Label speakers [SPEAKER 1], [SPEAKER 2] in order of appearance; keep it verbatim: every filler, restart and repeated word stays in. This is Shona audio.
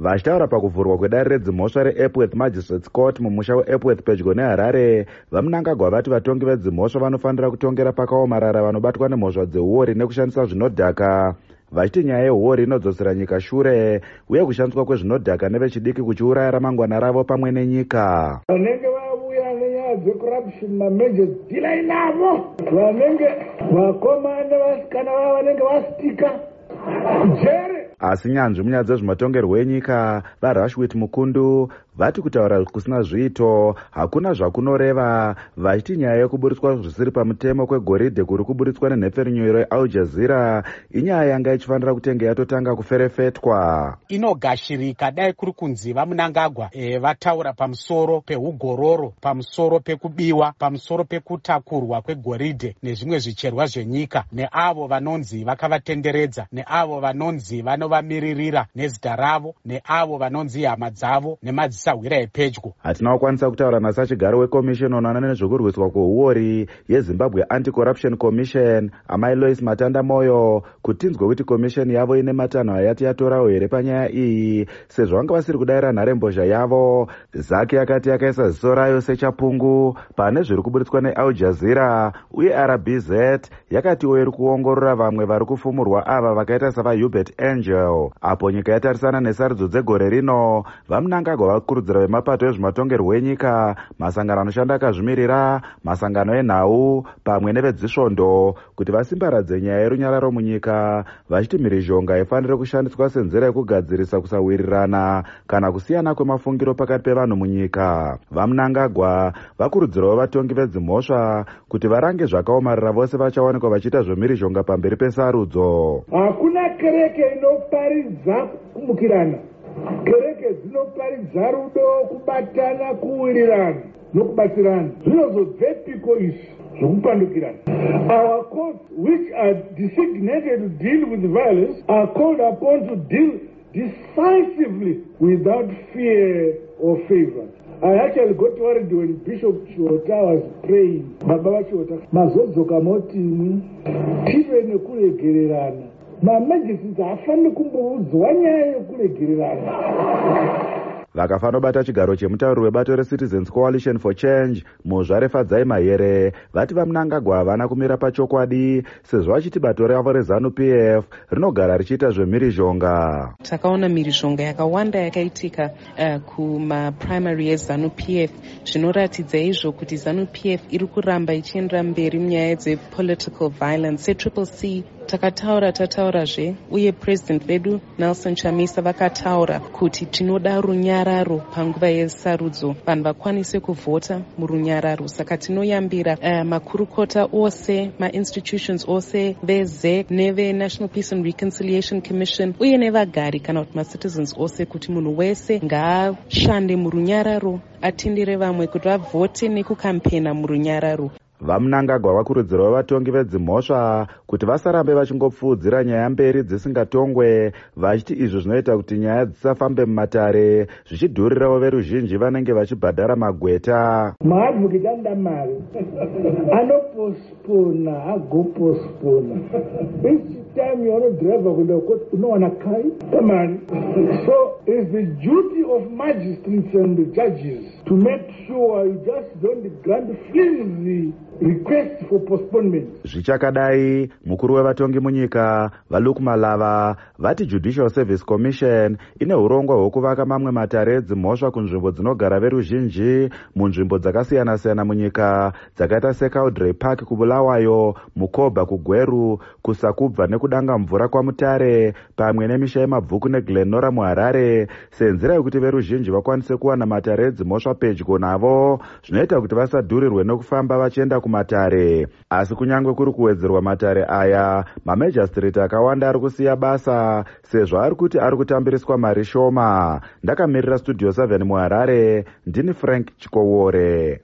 [SPEAKER 1] Vachitaura pakuvhurwa kwedare redzimhosva reEpworth Magistrates Court mumusha weEpworth pedyo neHarare, vaMnangagwa vati vatongi vedzimhosva vanofanira kutongera pakaomarara vanobatwa nemhosva dzeuori nekushandisa zvinodhaka, vachiti nyaya yeuori inodzosera nyika shure uye kushandiswa kwezvinodhaka nevechidiki kuchiuraya ramangwana ravo pamwe nenyika.
[SPEAKER 2] Vanenge vauya nenyaya dzecorruption mameja dhila inavo, vanenge vakoma nevasikana vavo vanenge vastika jere.
[SPEAKER 1] Asi nyanzvi munyaya dzezvematongerwo enyika vaRashwit Mukundu vati kutaura kusina zviito hakuna zvakunoreva, vachiti nyaya yekuburitswa zvisiri pamutemo kwegoridhe kuri kuburitswa nenhepfenyuro yeAl Jazeera inyaya yanga ichifanira kutenge yatotanga kuferefetwa.
[SPEAKER 3] Inogashirika dai kuri kunzi vaMnangagwa e, vataura pamusoro peugororo, pamusoro pekubiwa, pamusoro pekutakurwa kwegoridhe nezvimwe zvicherwa zvenyika neavo vanonzi vakavatenderedza, neavo vanonzi vanovamiririra nezita ravo, neavo vanonzi hama dzavo nemadzisahwira epedyo.
[SPEAKER 1] Hatina kukwanisa kutaura nasachigaro wekomishoni unoona nezvokurwiswa kweuori yeZimbabwe Anti-Corruption Commission amai Lois Matanda Moyo kutinzwe kuti komishoni yavo ine matanho ayati yatorawo here panyaya iyi sezvo vanga vasiri kudayira nharembozha yavo. Zaki yakati yakaisa ziso rayo sechapungu pane zviri kuburitswa neAl Jazeera uye R B Z yakatiwo iri kuongorora vamwe vari kufumurwa ava vakaita savaHubert Angel. Apo nyika yatarisana nesarudzo dzegore rino, vaMnangagwa vakurudzira vemapato ezvematongerwo enyika, masangano anoshanda akazvimirira, masangano enhau pamwe nevedzisvondo kuti vasimbaradze nyaya yerunyararo munyika, vachiti mhirizhonga ifanire kushandiswa senzira yekugadzirisa kusawirirana kana kusiyana kwemafungiro pakati pevanhu munyika. VaMnangagwa vakurudzirawo vatongi vedzimhosva kuti varange zvakaomarara vose vachawanikwa vachiita zvemhirizhonga pamberi pesarudzo.
[SPEAKER 2] Hakuna kereke inoparidza kumukirana, kereke dzinoparidza rudo, kubatana, kuwirirana nokubatsirana. Zvinozobvepiko izvi zvokupandukirana? Our courts which are designated to deal with violence are called upon to deal decisively without fear or favor. I actually got worried when Bishop Chiota was praying. Baba Chiota, mazodzoka moti tive nekuregererana. Mamajisiti hafaniri kumboudzwa nyaya yekuregererana.
[SPEAKER 1] Vakafanobata chigaro chemutauri webato reCitizens Coalition for Change Muzvare Fadzai Mahere vati vaMnangagwa havana kumira pachokwadi sezvo vachiti bato ravo reZANU-P F rinogara richiita zvemhirizhonga.
[SPEAKER 4] Takaona mhirizhonga yakawanda yakaitika uh, kumaprimary yeZANU-P F zvinoratidza izvo kuti ZANU-P F iri kuramba ichiendera mberi munyaya dzepolitical violence. seTriple C takataura tataurazve uye president vedu Nelson Chamisa vakataura kuti tinoda runyararo panguva yesarudzo, vanhu vakwanise kuvhota murunyararo. Saka tinoyambira uh, makurukota ose, ma-institutions ose, veZ E C neve-National Peace and Reconciliation Commission uye nevagari kana kuti ma-citizens ose kuti munhu wese ngaashande murunyararo, atendere vamwe kuti vavhote nekukampena murunyararo.
[SPEAKER 1] VaMnangagwa vakurudzirawo vatongi vedzimhosva kuti vasarambe vachingopfuudzira nyaya mberi dzisingatongwe, vachiti izvo zvinoita kuti nyaya dzisafambe mumatare zvichidhurirawo veruzhinji vanenge vachibhadhara magweta.
[SPEAKER 2] Maadvocate anoda mari anopospona agopospona each time yaunodhiraivha kuenda kukoti unowana kai mari. So it's the duty of magistrates and the judges to make sure you just don't grant flimsy request for postponement.
[SPEAKER 1] Zvichakadai, mukuru wevatongi munyika vaLuke Malava vati Judicial Service Commission ine urongwa hwekuvaka mamwe matare edzimhosva kunzvimbo dzinogara veruzhinji munzvimbo dzakasiyana-siyana munyika dzakaita seCaudrey Park kuBulawayo, Mukoba kuGweru, kuSakubva nekudanga mvura kwaMutare pamwe nemisha yemabvuku neGlenora muHarare senzira yekuti veruzhinji vakwanise kuwana matare edzimhosva pedyo navo, zvinoita kuti vasadhurirwe nokufamba vachienda kumatare. Asi kunyangwe kuri kuwedzerwa matare aya, mamajistrate akawanda ari kusiya basa sezvo ari kuti ari kutambiriswa mari shoma. Ndakamirira Studio seven muHarare, ndini Frank Chikowore.